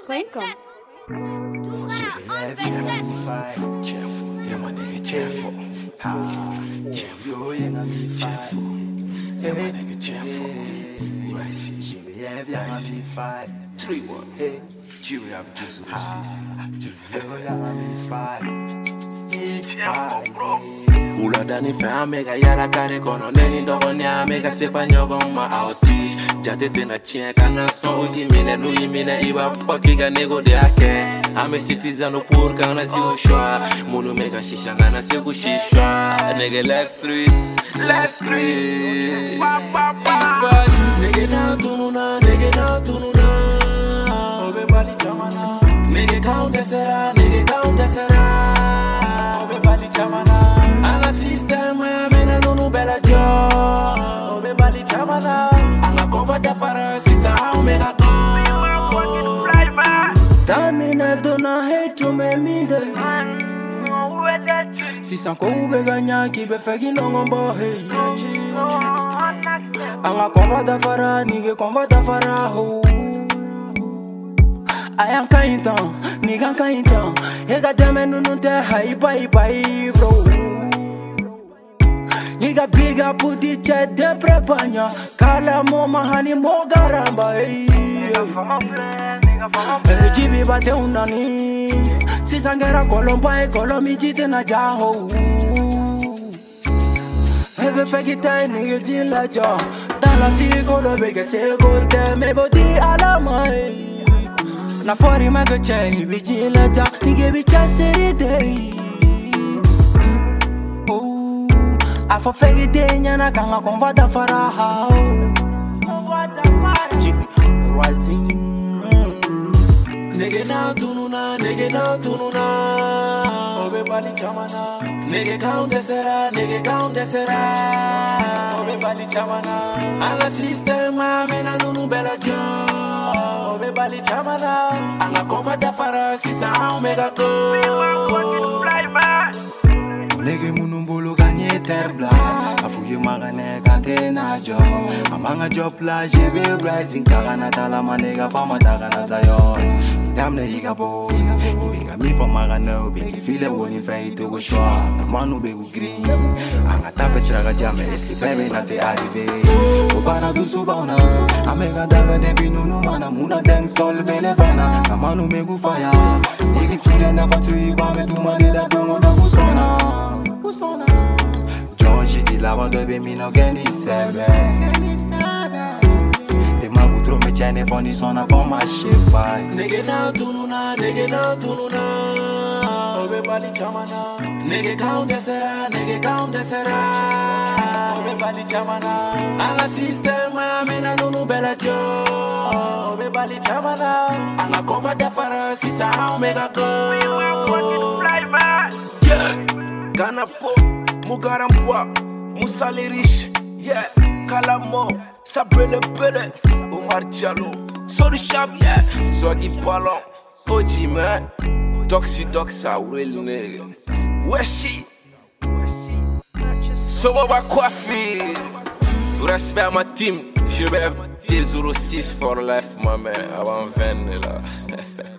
ZambianMusic.com. Careful, yeah, my nigga, careful. Careful, yeah, my nigga, careful. Right, 3-1. Hey, Jimmy, have just Ula dani fe amega yara kare kono neni dogo ni amega sepa nyogo ma autish jate tena chien kana son ugi mine nu imine iba fucky ga nego de ake ame citizen no pour kana si o shwa munu mega shisha ngana si ku shishwa nigga left street nigga na tununa obe bali chamana nigga count desera obe bali chamana Anga system mena no bela job obe bali chamana anga comfort da fara sisa omega go Tamina dona hate me minde Si sanko ube ganya ki be fegi no ngombo hey Anga comfort da fara nige comfort da fara ho I am kainta nigga kainta Ega deme nunte hai bai bro Nigga biga puti che de prepanya Kala mo mahani mo garamba Jibi bate unani Si sangera kolomba e kolomi jite na jaho Ebe fekita nigga jila ja Dala fi kolo bege se kote Me bodi alama Na fori mago che ibi jila ja Nigga bicha siri day Afo fegi denyana kanga konvada faraha Jibi rising Nigga na tununa obe bali chamana nigga count desera obe bali chamana anga system mena no bela job obe bali chamana anga comfort da fara sisa omega go Nigga munumbolo ganye terbla Afuye magane kante na job Amanga job la jebe rising Kagana tala manega fama tagana zayon Idamne higa boy Ibega mi fa magane ubingi file woni fei togo shwa Namanu begu green Anga tape sraga jame eski bebe na se arrive Obana du subana Amega daga debi nunu mana Muna deng sol bene bana Namanu megu fire Nigip sile na fatri Wame tu manila dono da kusona John shiti lava dove mi no geni sebe De magutro me chene fondi sona for my shepa Nigga na tununa obe bali chamana nigga count desera obe bali chamana anga system mena no bela job obe bali chamana anga comfort da fara sisa omega go yeah Gana po, mugarampoa, musale riche, yeah, kalamo, sabele pele, Omar Diallo, sorry sharp, yeah, swaggy palon, OG man, doxa, real nigga, weshi, so va coiffer, respect à ma team, je vais T06 for life, ma man, avant 20 là.